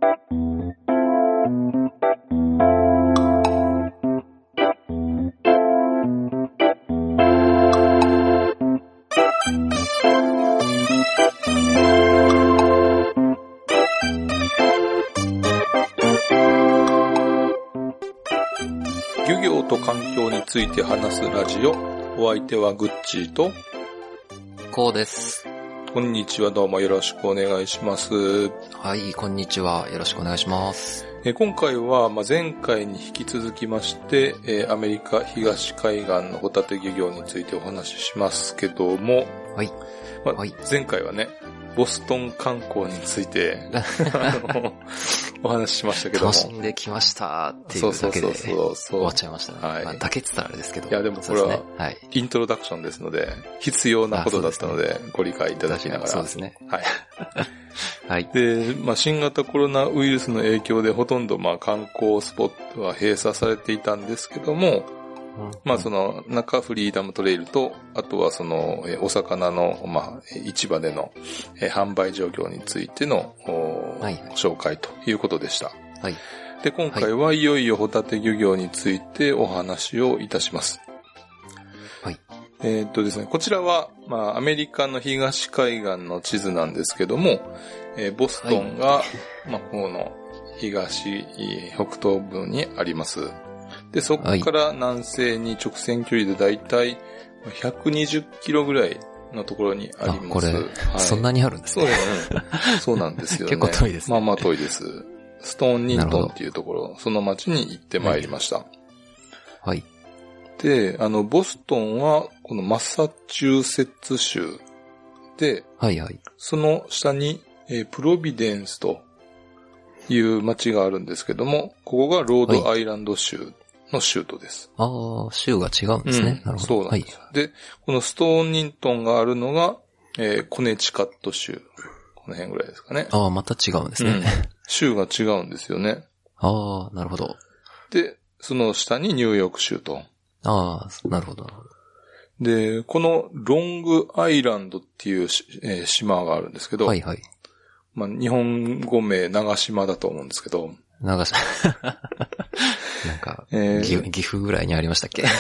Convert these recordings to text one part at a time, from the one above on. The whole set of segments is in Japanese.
漁業と環境について話すラジオ。お相手はグッチーとこうです。 こんにちは、どうもよろしくお願いします。 はい、こんにちは。よろしくお願いします。 今回は前回に引き続きまして、アメリカ東海岸のホタテ漁業についてお話ししますけども、 はい。はい、 前回はね、ボストン観光についてお話ししましたけども、 楽しんできましたっていうだけで終わっちゃいましたね。はい。まあ、だけって言ったらあれですけど。 いやでもこれはイントロダクションですので必要なことだったのでご理解いただきながら。 そうですね。はい。 はい。で、新型コロナウイルスの影響でほとんど観光スポットは閉鎖されていたんですけども、その中フリーダムトレイルと、あとはそのお魚の市場での販売状況についての紹介ということでした。はい。で、今回はいよいよホタテ漁業についてお話をいたします。はい。ですね、こちらはアメリカの東海岸の地図なんですけども、ボストンがこの東北東部にあります。で、そこから南西に直線距離でだいたい120キロぐらいのところにあります。 これ、そんなにあるんですね。 そうなんですよね。 結構遠いですね。 まあ遠いです。ストーンニントンっていうところ、その町に行ってまいりました。はい。で、ボストンはこのマサチューセッツ州で、その下にプロビデンスという町があるんですけども、ここがロードアイランド州の州都です。 ああ、州が違うんですね。なるほど。 そうなんです。で、このストーンニントンがあるのが、コネチカット州。この辺ぐらいですかね。 ああ、また違うんですね。 州が違うんですよね。 ああ、なるほど。 で、その下にニューヨーク州と。 ああ、なるほど。 で、このロングアイランドっていう、島があるんですけど、日本語名長島だと思うんですけど、 長島。なんか、岐阜ぐらいにありましたっけ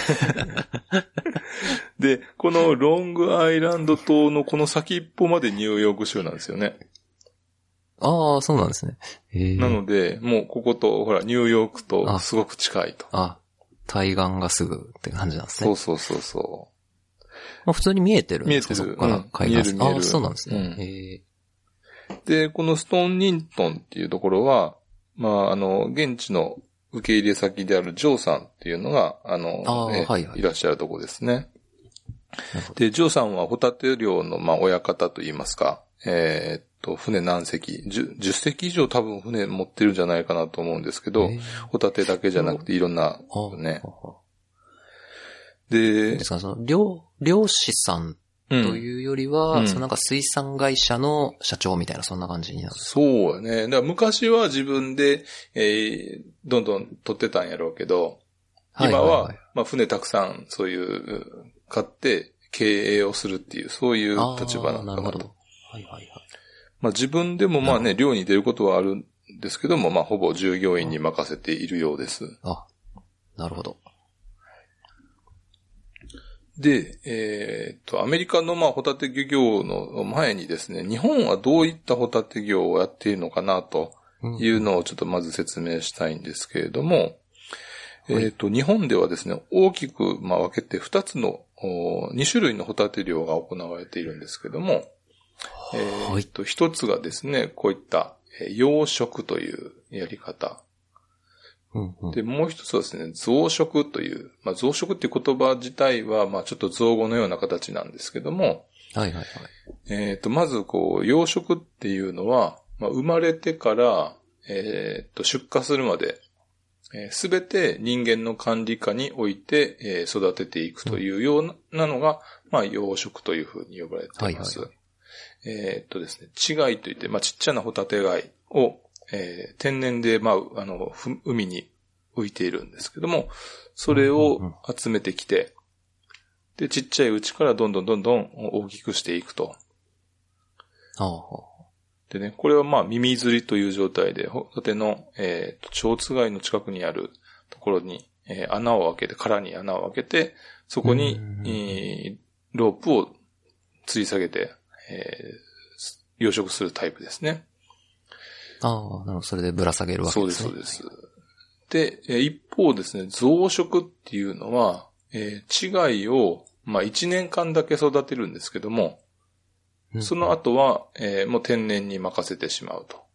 で、このロングアイランド島のこの先っぽまでニューヨーク州なんですよね。 ああ、そうなんですね。 なので、もうこことほらニューヨークとすごく近いと。 対岸がすぐって感じなんですね。 そう。 普通に見えてるんですか？見えてる。そこから海岸。 見える。 そうなんですね。 で、このストーンニントンっていうところは、現地の受け入れ先であるジョーさんっていうのが、いらっしゃるところですね。で、ジョーさんはホタテ漁の、親方といいますか、船何隻、10隻以上多分船持ってるんじゃないかなと思うんですけど、ホタテだけじゃなくていろんな、ね。で、 ですからその漁師さんというよりは、そのなんか水産会社の社長みたいなそんな感じになるんですか？ そうね。だから昔は自分で、どんどん取ってたんやろうけど、今は、船たくさんそういう買って経営をするっていう、そういう立場なのかなと。自分でも漁に出ることはあるんですけども、ほぼ従業員に任せているようです。 なるほど。 で、アメリカのホタテ漁業の前にですね、日本はどういったホタテ業をやっているのかなというのをちょっとまず説明したいんですけれども、日本ではですね、大きく分けて2つの2種類のホタテ漁が行われているんですけども、一つがですね、こういった養殖というやり方。で、もう一つはですね、増殖という、増殖っていう言葉自体は、ちょっと造語のような形なんですけども、まず養殖っていうのは、生まれてから、出荷するまで、すべて人間の管理下において、育てていくというようなのが、養殖というふうに呼ばれています。ですね、稚貝といって、ちっちゃなホタテ貝を、天然で、海に浮いているんですけども、それを集めてきて、で、ちっちゃいうちからどんどん大きくしていくと。 でね、これはまあ耳釣りという状態で、ホタテの、蝶つがいの近くにあるところに、穴を開けて、殻に穴を開けて、そこに、ロープを吊り下げて、養殖するタイプですね。 ああ、なるほど。それでぶら下げるわけですね。 そうです、そうです。で、一方ですね、増殖っていうのは、稚貝を、まあ1年間だけ育てるんですけども、その後は、もう天然に任せてしまうと。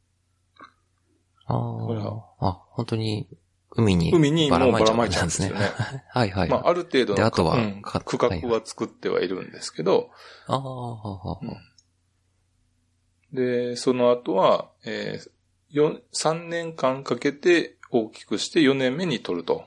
本当に海にもうばらまいちゃうんですよね。 はいはい。 まあある程度のあとは、 区画は作ってはいるんですけど、で、その後は、3年間かけて大きくして4年目に取ると。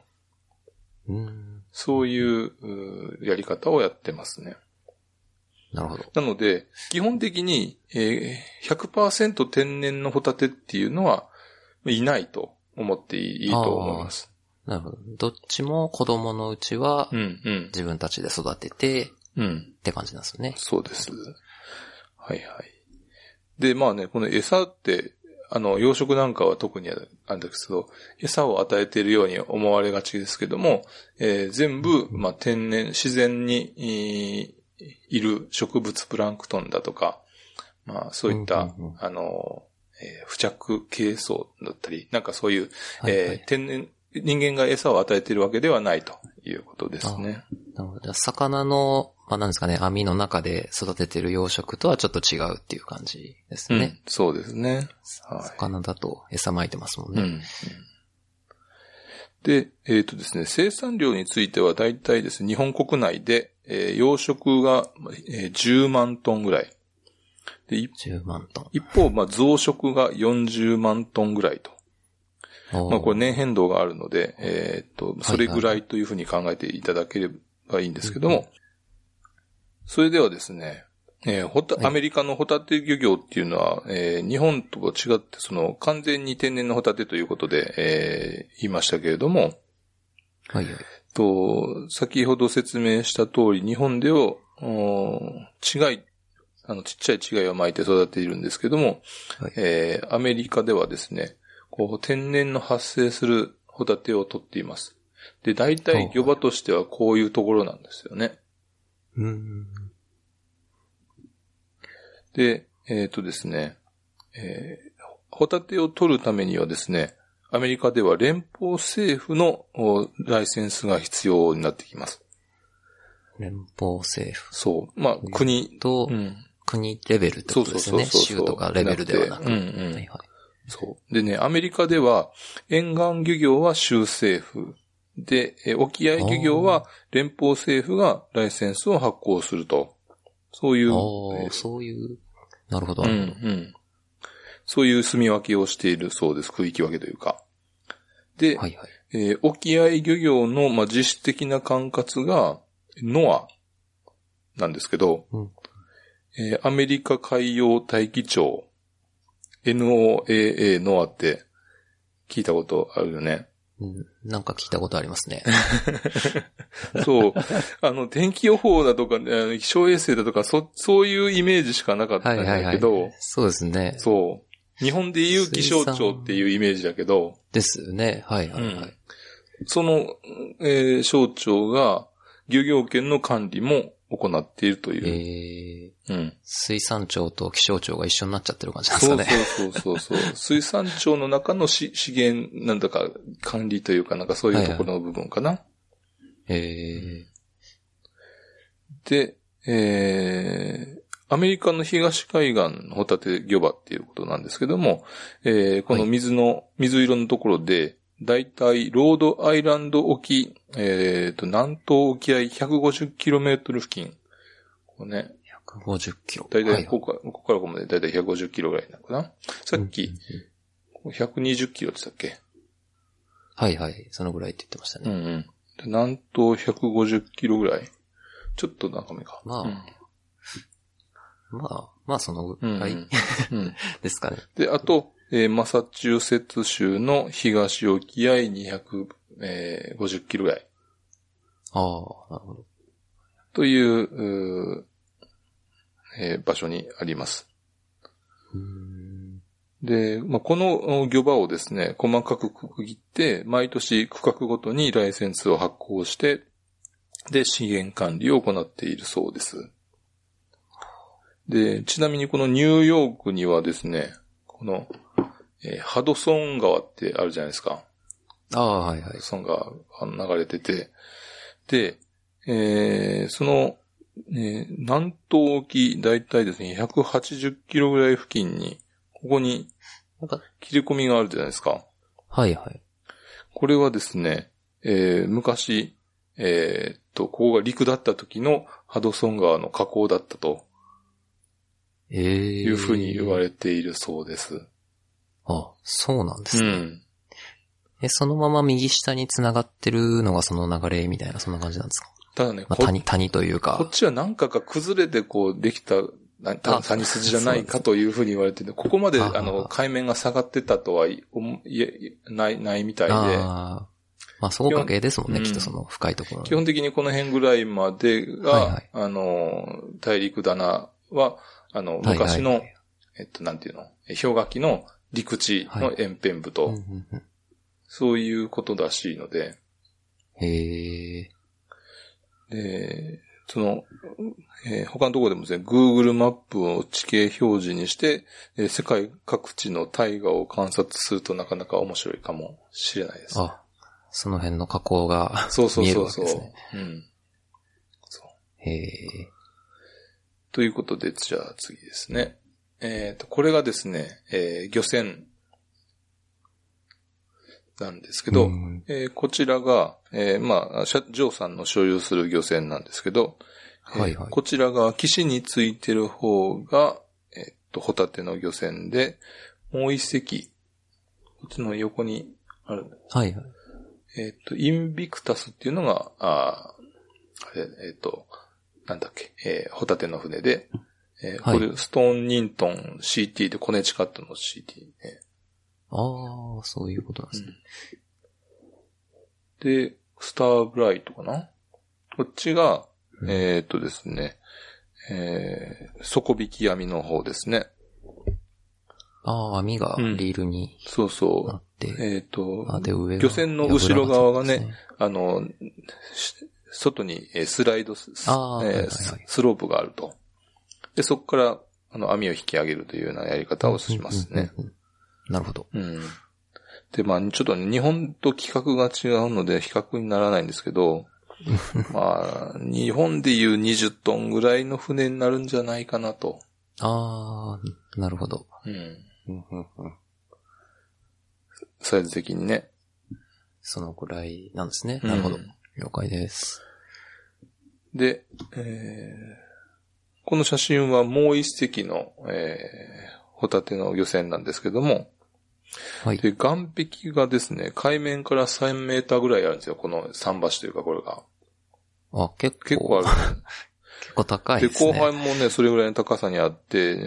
そういうやり方をやってますね。 なるほど。 なので、基本的に、100% 天然のホタテっていうのはいないと思っていいと思います。 なるほど。どっちも子供のうちは、自分たちで育てて、って感じなんですよね。 そうです。はいはい。で、まあね、この餌って、養殖なんかは特にあるんですけど、餌を与えているように思われがちですけども、全部、まあ天然、自然に、いる植物プランクトンだとか、まあそういった、付着ケイ素だったり、なんかそういう、天然、人間が餌を与えているわけではないということですね。 なるほど。魚の、まあなんですかね、網の中で育てている養殖とはちょっと違うっていう感じですね。 そうですね。 魚だと餌撒いてますもんね。 で、ですね、生産量については大体ですね、日本国内で、養殖が、10万トンぐらい。で、 10万トン。 一方、まあ、増殖が40万トンぐらいと。まあ、これ年変動があるので、それぐらいというふうに考えていただければいいんですけども、それではですね、アメリカのホタテ漁業っていうのは、日本とは違って、完全に天然のホタテということで、言いましたけれども、先ほど説明した通り、日本では、ちっちゃい稚貝を巻いて育てているんですけども、アメリカではですね、天然の発生するホタテを取っています。で、大体漁場としてはこういうところなんですよね。で、ですね、ホタテを取るためにはですね、アメリカでは連邦政府のライセンスが必要になってきます。 連邦政府。 そう。まあ、国と、国レベルってことですよね。州とかレベルではなく。 そう。でね、アメリカでは沿岸漁業は州政府で、沖合漁業は連邦政府がライセンスを発行すると。そういう。 そういう。なるほど。 そういう住み分けをしているそうです。区域分けというか。で、沖合漁業の、まあ、実質的な管轄が、NOAA なんですけど、アメリカ海洋大気庁、NOAA、NOAA って聞いたことあるよね。 なんか聞いたことありますね。 そう。天気予報だとか、気象衛星だとか、そういうイメージしかなかったんだけど。 そうですね。 そう。日本でいう気象庁っていうイメージだけど。 ですね。 その、省庁が漁業権の管理も行っているという。 水産庁と気象庁が一緒になっちゃってる感じなんですかね。 そう。水産庁の中の資源なんだか管理というかなんかそういうところの部分かな。で、アメリカの東海岸のホタテ漁場っていうことなんですけども、この水色のところで、だいたいロードアイランド沖、南東沖合 150km 付近。こうね。 150キロ。 だいたいここからここまでだいたい150キロぐらいなのかな。さっき、120キロって言ったっけ？ そのぐらいって言ってましたね。 南東150キロぐらい。ちょっと長めか。 まあ、そのぐらいですかね。 で、あと、マサチューセッツ州の東沖合250キロぐらい。 なるほど。 という、場所にあります。 で、この漁場をですね、細かく区切って、毎年区画ごとにライセンスを発行して、で、資源管理を行っているそうです。で、ちなみにこのニューヨークにはですね、この、ハドソン川ってあるじゃないですか。 はいはい。 ハドソン川流れてて、で、その、南東沖、だいたいですね、180キロぐらい付近に、ここに、切り込みがあるじゃないですか。 はいはい。 これはですね、昔、ここが陸だった時のハドソン川の河口だったと、いうふうに言われているそうです。 あ、そうなんですね。そのまま右下に繋がってるのがその流れみたいな、そんな感じなんですか？ ただね、 谷というか。 こっちは何かが崩れてこうできた、谷筋じゃないかというふうに言われてて、ここまで海面が下がってたとはないみたいで。 そこかけですもんね、きっとその深いところ。 基本的にこの辺ぐらいまでが、大陸棚は、昔の、なんていうの、氷河期の陸地の沿辺部と、そういうことらしいので。で、他のところでもですね、Google マップを地形表示にして、世界各地の大河を観察するとなかなか面白いかもしれないです。 その辺の河口が見えるわけですね。 ということで、じゃあ次ですね。これがですね、漁船なんですけど、こちらが、ジョーさんの所有する漁船なんですけど、こちらが岸についてる方が、ホタテの漁船で、もう一隻、こっちの横にある。インビクタスっていうのが、なんだっけ、ホタテの船で、これ、ストーンニントン CT でコネチカットの CT ね。 そういうことなんですね。 で、スターブライトかな？こっちが、ですね、底引き網の方ですね。 網がリールにそうそう。 なって。 漁船の後ろ側がね、外にスライドスロープがあると。で、そこから網を引き上げるというようなやり方をしますね。 なるほど。 で、ちょっとね、日本と規格が違うので比較にならないんですけど、日本でいう20トンぐらいの船になるんじゃないかなと。 なるほど。 サイズ的にね。 そのぐらいなんですね。なるほど。了解です。で、 この写真はもう一隻の、ホタテの漁船なんですけども、で、岸壁がですね、海面から3メーターぐらいあるんですよ。この桟橋というか、これが。 結構ある。 結構高いですね。 で、後半もね、それぐらいの高さにあって、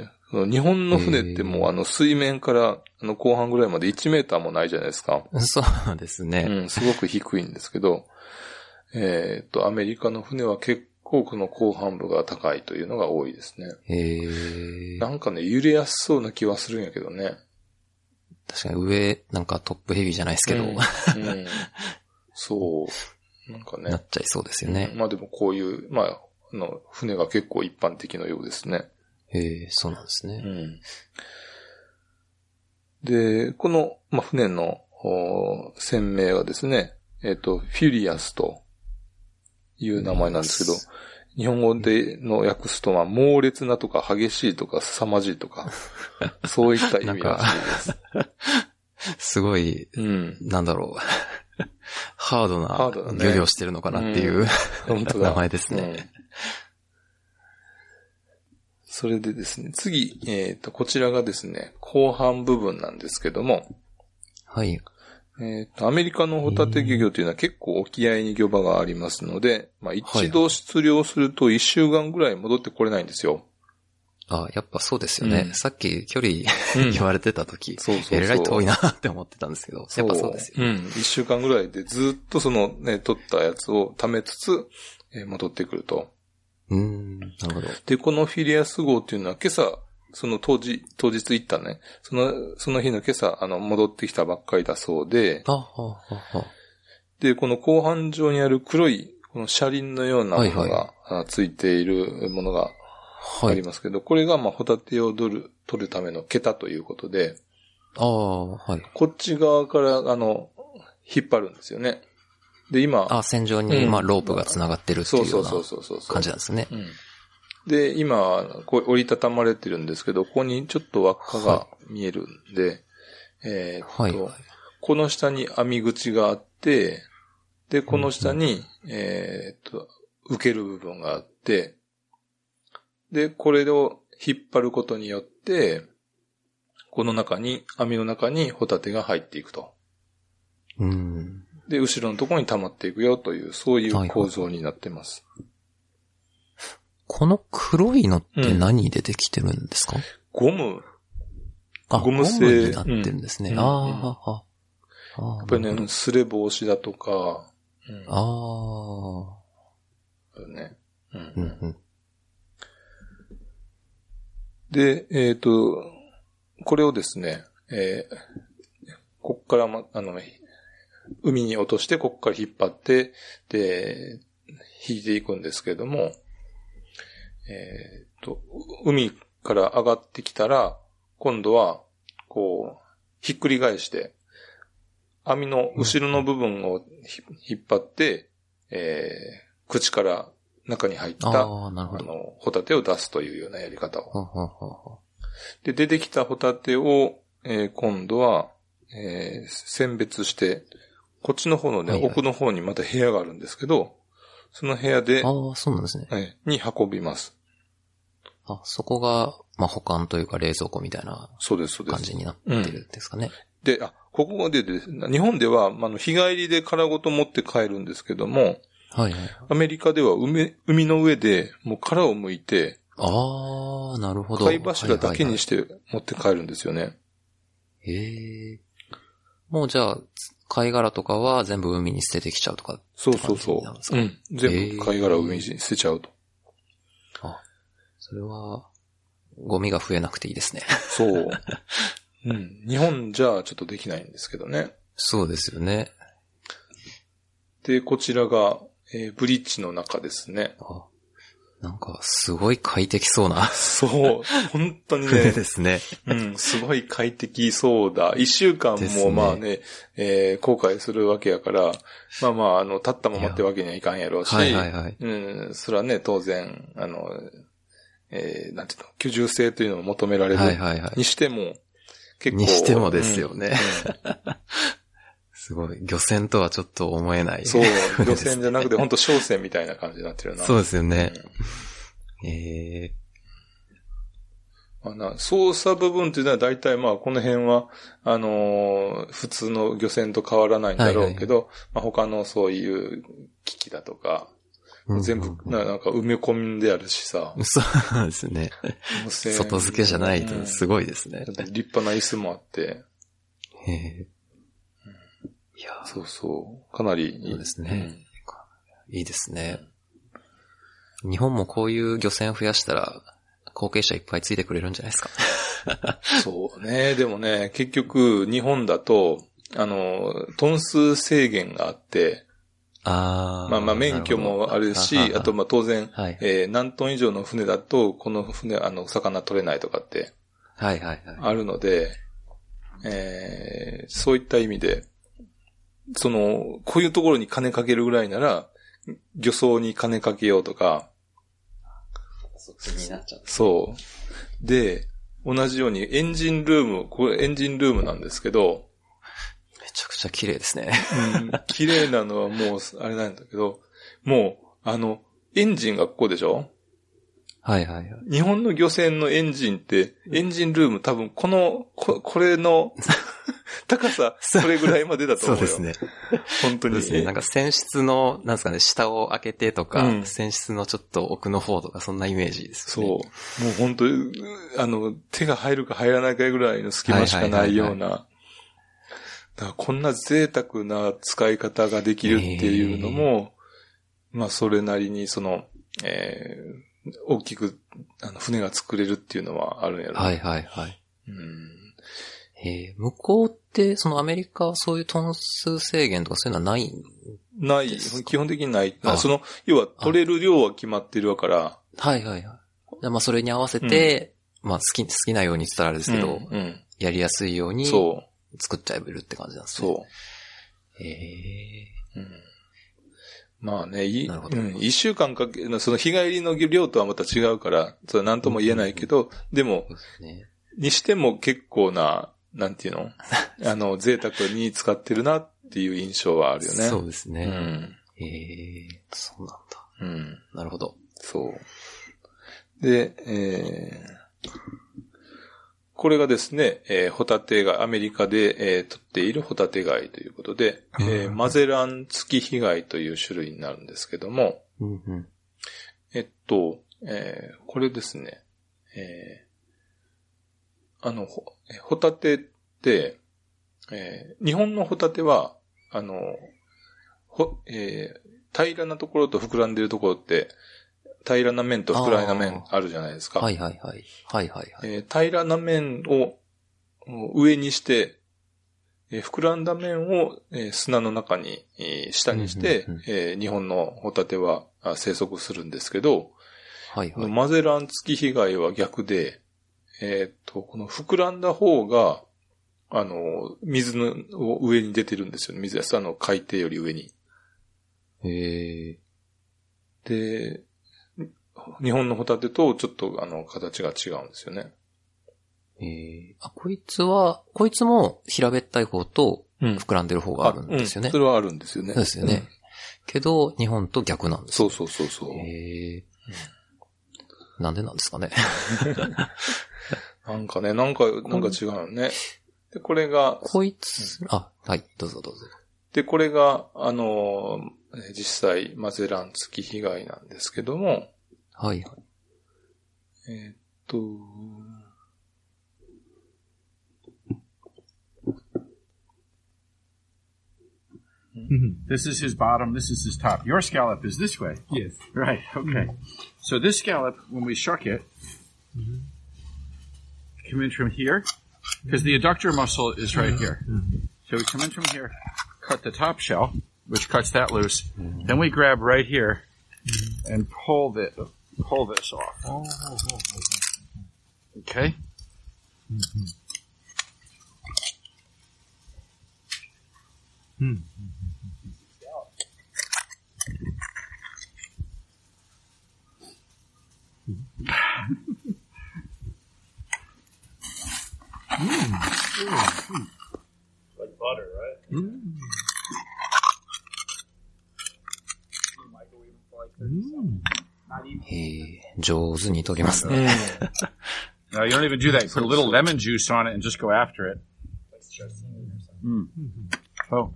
日本の船ってもう水面から後半ぐらいまで1メーターもないじゃないですか。 そうですね。 すごく低いんですけど、アメリカの船は結構この後半部が高いというのが多いですね。なんかね、揺れやすそうな気はするんやけどね。 確かに上、なんかトップヘビーじゃないですけど。 そう。なんかね。 なっちゃいそうですよね。 でもこういう、船が結構一般的のようですね。 そうなんですね。 で、この、船の船名はですね、フュリアスという名前なんですけど、日本語での訳すと猛烈なとか激しいとか凄まじいとか、そういった意味らしいです。 すごい、なんだろう。ハードな漁業してるのかなっていう、名前ですね。 それでですね、次、こちらがですね、後半部分なんですけども、アメリカのホタテ漁業というのは結構沖合に漁場がありますので、一度出漁すると1週間ぐらい戻ってこれないんですよ。 やっぱそうですよね。さっき距離言われてた時、えらい遠いなって思ってたんなですけど、やっぱそうですよね。 1週間ぐらいでずっとそのね、取ったやつを貯めつつ、戻ってくると。 なるほど。 で、このフィリアス号っていうのは今朝、 その当日行ったね、その日の今朝、戻ってきたばっかりだそうで、で、この甲板上にある黒い、この車輪のようなものが、ついているものがありますけど、これがホタテを取るための桁ということで、こっち側から、引っ張るんですよね。で、今。 線上に、ロープが繋がってるっていうような感じなんですね。 で、今、こう折りたたまれてるんですけど、ここにちょっと輪っかが見えるんで、この下に網口があって、で、この下に、受ける部分があって、で、これを引っ張ることによって、この網の中にホタテが入っていくと。で、後ろのところに溜まっていくよという、そういう構造になってます。 この黒いのって何でできてるんですか？ ゴム製になってるんですね。 やっぱりね、すれ防止だとか。ね。で、これをですね、こっから海に落として、こっから引っ張って、で、引いていくんですけれども、海から上がってきたら、今度は、こう、ひっくり返して、網の後ろの部分を引っ張って、口から中に入った、ホタテを出すというようなやり方を。で、出てきたホタテを、今度は、選別して、こっちの方のね、奥の方にまた部屋があるんですけど、その部屋で、 そうなんですね。 に運びます。 そこが、保管というか冷蔵庫みたいな感じになってるんですかね。 で、ここで日本では、日帰りで殻ごと持って帰るんですけども、アメリカでは海の上でもう殻を剥いて、 なるほど。 貝柱だけにして持って帰るんですよね。 もうじゃあ、貝殻とかは全部海に捨ててきちゃうとか。 そう。全部貝殻を海に捨てちゃうと。 それは、ゴミが増えなくていいですね。 そう。日本じゃちょっとできないんですけどね。 そうですよね。 で、こちらが、ブリッジの中ですね。 なんか、すごい快適そうな。 そう。本当にね。 ですね。 すごい快適そうだ。一週間も後悔するわけやから、立ったままってわけにはいかんやろうし、それはね、当然、なんていうの、居住性というのを求められる。にしても、結構。 にしてもですよね。すごい。漁船とはちょっと思えない。 そう。漁船じゃなくて、本当商船みたいな感じになってるな。 そうですよね。 操作部分っていうのは大体この辺は、普通の漁船と変わらないんだろうけど、他のそういう機器だとか、全部、なんか埋め込んであるしさ。 そうですね。外付けじゃないとすごいですね。 立派な椅子もあって。 いやそう。かなりいい。 そうですね。いいですね。日本もこういう漁船増やしたら、後継者いっぱいついてくれるんじゃないですか。 そうね。でもね、結局、日本だと、トン数制限があって、免許もあるし、あと当然、何トン以上の船だと、この船、魚取れないとかって、あるので、そういった意味で、こういうところに金かけるぐらいなら、漁槽に金かけようとか、 そっちになっちゃう。 そう。で、同じようにエンジンルーム、これエンジンルームなんですけど、 めちゃくちゃ綺麗ですね。 綺麗なのはもう、あれなんだけど、もう、エンジンがここでしょ？日本の漁船のエンジンって、エンジンルーム多分これの高さ、それぐらいまでだと思うよ。 そうですね。 本当に。そうですね。 なんか船室の、なんですかね、下を開けてとか、船室のちょっと奥の方とか、そんなイメージですね。 そう。もう本当に、手が入るか入らないかぐらいの隙間しかないような。だからこんな贅沢な使い方ができるっていうのも、それなりに大きく、船が作れるっていうのはあるんやろ。 はい。向こうって、そのアメリカはそういうトン数制限とかそういうのはないんない、基本的にない。要は取れる量は決まってるから。 はい。まあそれに合わせて、まあ好きなようにって言ったらあれですけど、やりやすいように作っちゃえばいるって感じなんですね。 そう。まあね、一週間かけ、その日帰りの量とはまた違うから、それは何とも言えないけど、でも、にしても結構な、なんていうの贅沢に使ってるなっていう印象はあるよね。 そうですね。そうなんだ。なるほど。 そう。で、これがですね、ホタテ貝、アメリカで、取っているホタテ貝ということで、マゼラン月日貝という種類になるんですけども、これですね、ホタテって、日本のホタテは、平らなところと膨らんでるところって、平らな面と膨らんだ面あるじゃないですか。 はい。 平らな面を上にして、膨らんだ面を砂の中に、下にして、日本のホタテは生息するんですけど、マゼラン月日貝は逆で、この膨らんだ方が、水の上に出てるんですよね。水や海底より上に。で、日本のホタテとちょっと形が違うんですよね。 こいつも平べったい方と膨らんでる方があるんですよね。 それはあるんですよね。 そうですよね。けど、日本と逆なんですよ。そう。 なんでなんですかね。 なんか違うよね。で、これが、 こいつ、はい、どうぞ。 で、これが、実際、マゼラン月日貝なんですけども、 はい。 This is his bottom, this is his top. Your scallop is this way. Yes. Right, okay. So this scallop, when we shuck it, come in from here, because the adductor muscle is right here. So we come in from here, cut the top shell, which cuts that loose. Then we grab right here and pull this off. Okay? Like butter, right? Not even. 上手に研ぎますね。 No, you don't even do that. You put a little lemon juice on it and just go after it. Like sashimi or something. Oh.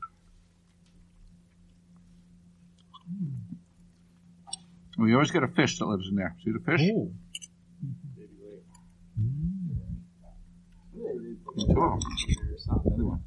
Well, you always get a fish that lives in there. See the fish? Oh. Another one.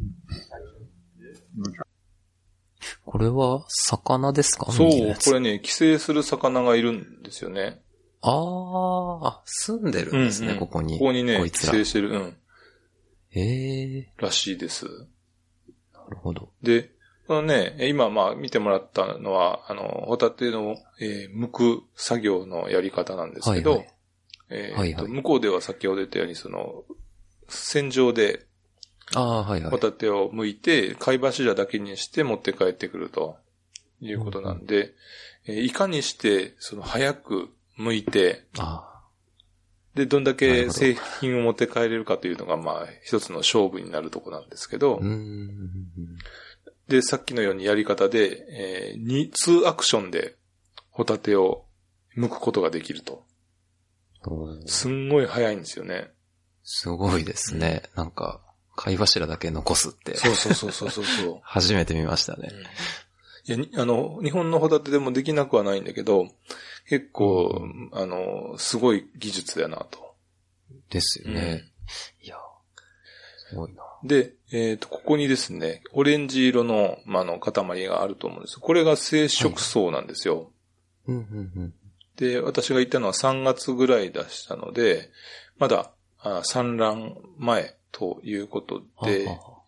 これは魚ですか？ そう、これね、寄生する魚がいるんですよね。 住んでるんですね、ここに。 ここにね、寄生してる。らしいです。 なるほど。 で、このね、今見てもらったのは、ホタテの、剥く作業のやり方なんですけど、向こうでは先ほど言ったように、船上で、ホタテを剥いて、貝柱だけにして持って帰ってくるということなんで、いかにして、早く剥いて、で、どんだけ製品を持って帰れるかというのが、一つの勝負になるとこなんですけど、で、さっきのようにやり方で、2アクションでホタテを剥くことができると。すんごい早いんですよね。 すごいですね。なんか、貝柱だけ残すって。 そう。 初めて見ましたね。 いや、日本のホタテでもできなくはないんだけど、結構、すごい技術だなと。 ですよね。いや、すごいな。 で、ここにですね、オレンジ色の、塊があると思うんです。これが生殖層なんですよ。 で、私が行ったのは3月ぐらいでしたので、まだ産卵前ということで、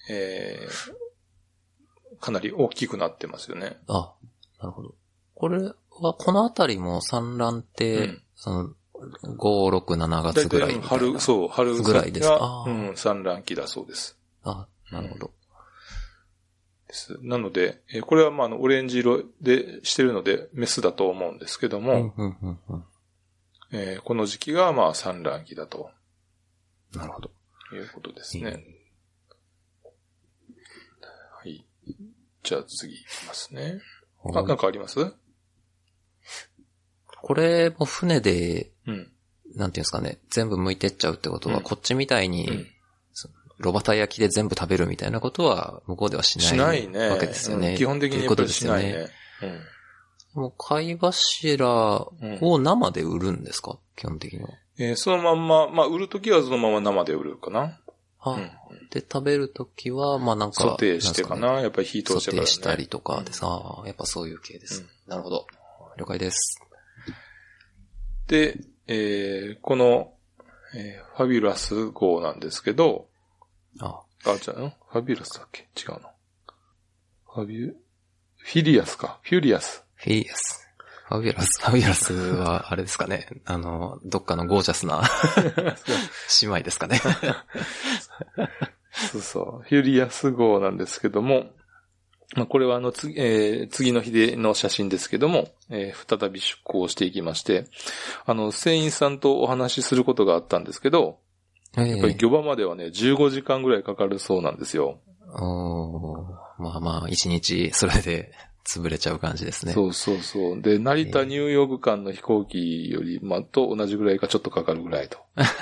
かなり大きくなってますよね。 あ、なるほど。これは、このあたりも産卵って、その、5、6、7月ぐらいみたいな。 春ぐらいですか。 産卵期だそうです。 あ、なるほど。 です。なので、これはオレンジ色でしてるので、メスだと思うんですけども、この時期が産卵期だと。 なるほど。 いうことですね。はい。じゃあ次いきますね。なんかあります？ これも船で、なんていうんですかね、全部剥いてっちゃうってことは、こっちみたいに、炉端焼きで全部食べるみたいなことは、向こうではしないわけですよね。 基本的にやっぱりしないね。 もう貝柱を生で売るんですか？基本的には。 そのまんま、売るときはそのまま生で売るかな。 で、食べるときは、なんか、 ソテーしてかな。やっぱり火通してからね。 ソテーしたりとかでさ、やっぱそういう系です。なるほど。了解です。 で、この、ファビュラス号なんですけど、じゃあ、ファビュラスだっけ？違うの。フィリアスか。フュリアス。 フィリアス。ファビュラスは、あれですかね。どっかのゴージャスな姉妹ですかね。 そうそう。フュリアス号なんですけども、これは次の日の写真ですけども、再び出港していきまして、船員さんとお話しすることがあったんですけど、やっぱり漁場まではね、15時間ぐらいかかるそうなんですよ。 1日それで潰れちゃう感じですね。 そうそうそう。で、成田ニューヨーク間の飛行機より、と同じぐらいかちょっとかかるぐらいと。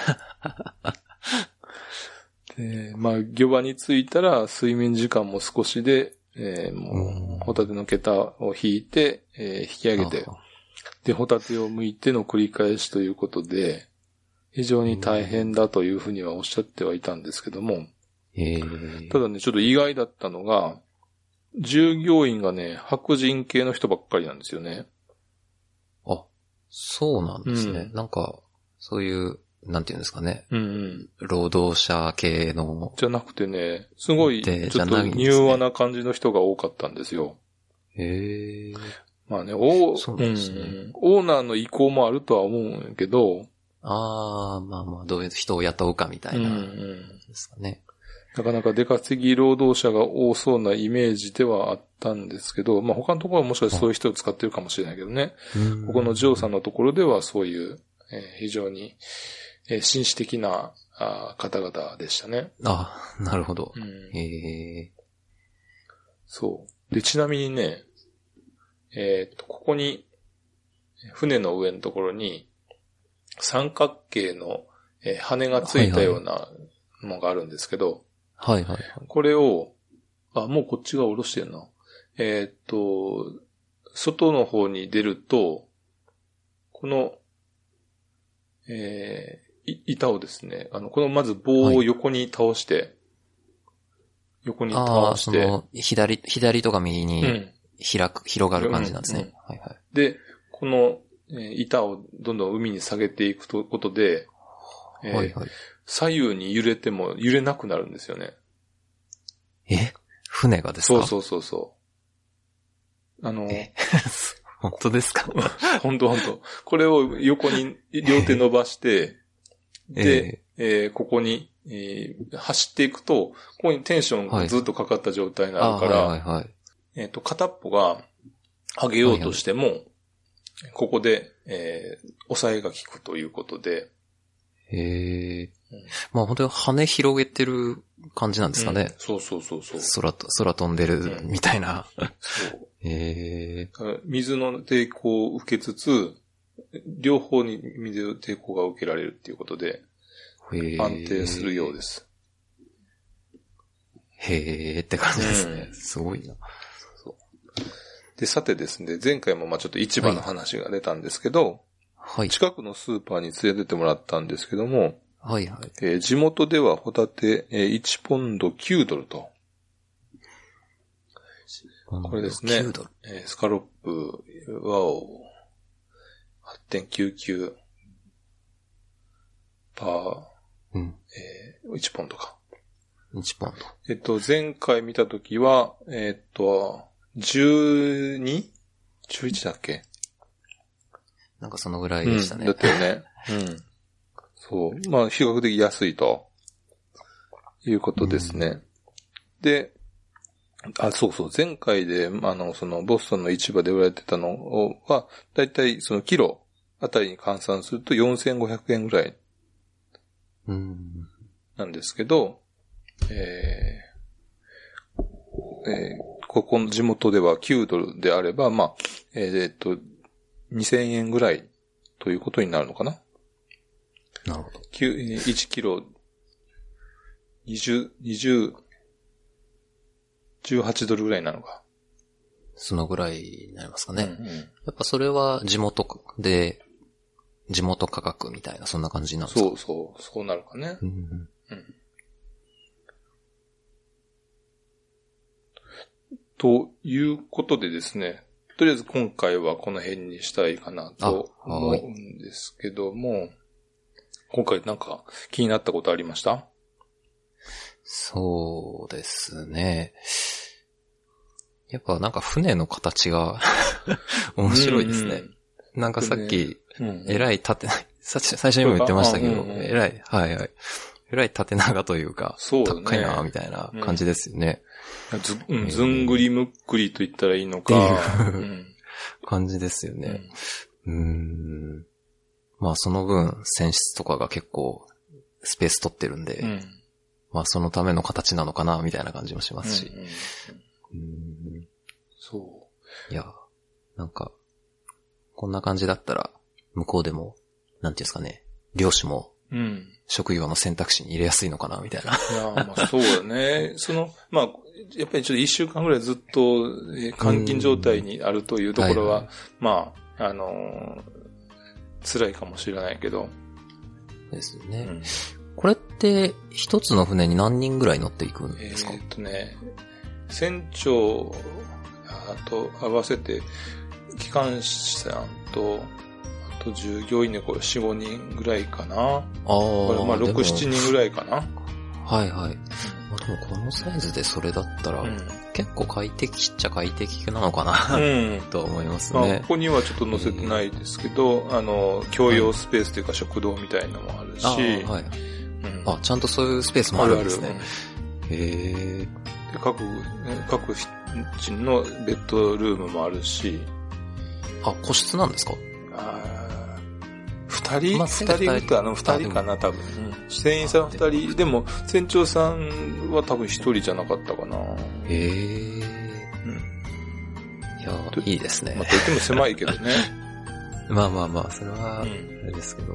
で、漁場に着いたら睡眠時間も少しで、もう、ホタテの桁を引いて、引き上げて、で、ホタテを剥いての繰り返しということで、非常に大変だというふうにはおっしゃってはいたんですけども、ただね、ちょっと意外だったのが、従業員がね、白人系の人ばっかりなんですよね。 あ、そうなんですね。なんか、そういう、なんていうんですかね。労働者系の。 じゃなくてね、すごい、ちょっと柔和な感じの人が多かったんですよ。そうですね。オーナーの意向もあるとは思うんやけど。 どういう人を雇うかみたいな。ですかね。 なかなか出稼ぎ労働者が多そうなイメージではあったんですけど、他のところはもしかしてそういう人を使ってるかもしれないけどね。ここのジョーさんのところではそういう、非常に、紳士的な方々でしたね。 なるほど。 そう。で、ちなみにね、ここに、船の上のところに、三角形の、羽がついたようなのがあるんですけど、これを、もうこっちが下ろしてるな。外の方に出ると、この、板をですね、このまず棒を横に倒して、 左とか右に広がる感じなんですね。 で、この、板をどんどん海に下げていくことで、左右に揺れても揺れなくなるんですよね。 船がですか？ そう。 本当ですか？ 本当。これを横に両手伸ばして、で、ここに、走っていくと、ここにテンションがずっとかかった状態になるから、片っぽが上げようとしても、ここで、抑えが効くということで。 本当に羽広げてる感じなんですかね。 そう。 空飛んでるみたいな。 そう。水の抵抗を受けつつ、両方に水の抵抗が受けられるっていうことで、安定するようです。 って感じですね。すごいな。 で、さてですね、前回もちょっと市場の話が出たんですけど、近くのスーパーに連れてってもらったんですけども、地元ではホタテ1ポンド9ドルと。これですね。スカロップ、ワオ。 8.99 パー、1ポンドか。 1ポンド。 前回見たときは、12?11 だっけ？ なんかそのぐらいでしたね。 だったよね。そう。まあ、比較的安いと。いうことですね。で、そうそう。前回で、その、ボストンの市場で売られてたのは、だいたいそのキロあたりに換算すると4500円ぐらい。なんですけど、ここの地元では9ドルであれば、まあ、2000円ぐらいということになるのかな。 なるほど。 1キロ、18ドルぐらいなのか。 そのぐらいになりますかね。やっぱそれは地元価格みたいな、そんな感じなんですか？ そうなるかね。ということでですね、とりあえず今回はこの辺にしたいかなと思うんですけども、今回なんか気になったことありました？ そうですね。やっぱなんか船の形が面白いですね。なんかさっき、えらい縦、最初にも言ってましたけど、えらい縦長というか、高いな、みたいな感じですよね。 ずんぐりむっくりと言ったらいいのか。 感じですよね。まあその分、船室とかが結構スペース取ってるんで、まあそのための形なのかな、みたいな感じもしますし。 そう。 いや、なんか、こんな感じだったら、向こうでも、なんていうんですかね、漁師も、職業の選択肢に入れやすいのかな、みたいな。 いや、まあそうだね。まあ、やっぱりちょっと1週間ぐらいずっと、監禁状態にあるというところは、まあ、辛いかもしれないけど。 ですね。これって、一つの船に何人ぐらい乗っていくんですか？ 船長、あと合わせて、機関士さんと、あと従業員でこれ4、5人ぐらいかな。これまあ6、7人ぐらいかな。 はいはい。でもこのサイズでそれだったら、結構快適っちゃ快適なのかな、と思いますね。 まあ、ここにはちょっと載せてないですけど、共用スペースというか食堂みたいなのもあるし。 ちゃんとそういうスペースもあるんですね。 で各人のベッドルームもあるし。 個室なんですか？ 二人かな、多分。船員さん二人。でも、船長さんは多分一人じゃなかったかな。 いや、いいですね。 まあ、といっても狭いけどね。 まあ、それは、あれですけど。 そう。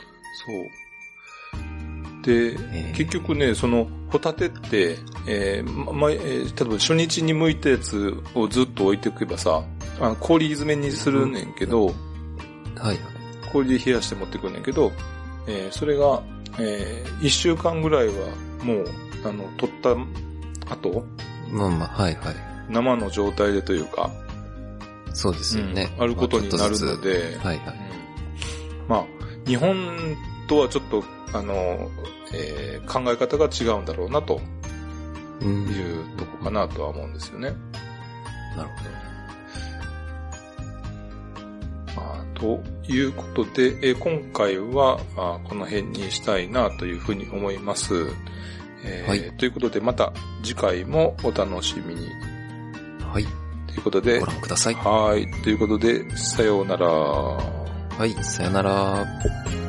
で、結局ね、その、ホタテって、例えば初日に剥いたやつをずっと置いておけばさ、氷詰めにするねんけど、氷で冷やして持ってくんねんけど、それが、1週間ぐらいはもう、取った後、生の状態でというか、 そうですよね。 あることになるので、まあ、日本とはちょっと、考え方が違うんだろうなというとこかなとは思うんですよね。 なるほど。 ということで、今回はこの辺にしたいなというふうに思います。ということで、また次回もお楽しみに。 ということで、 ご覧ください。 ということで、さようなら。 さようなら。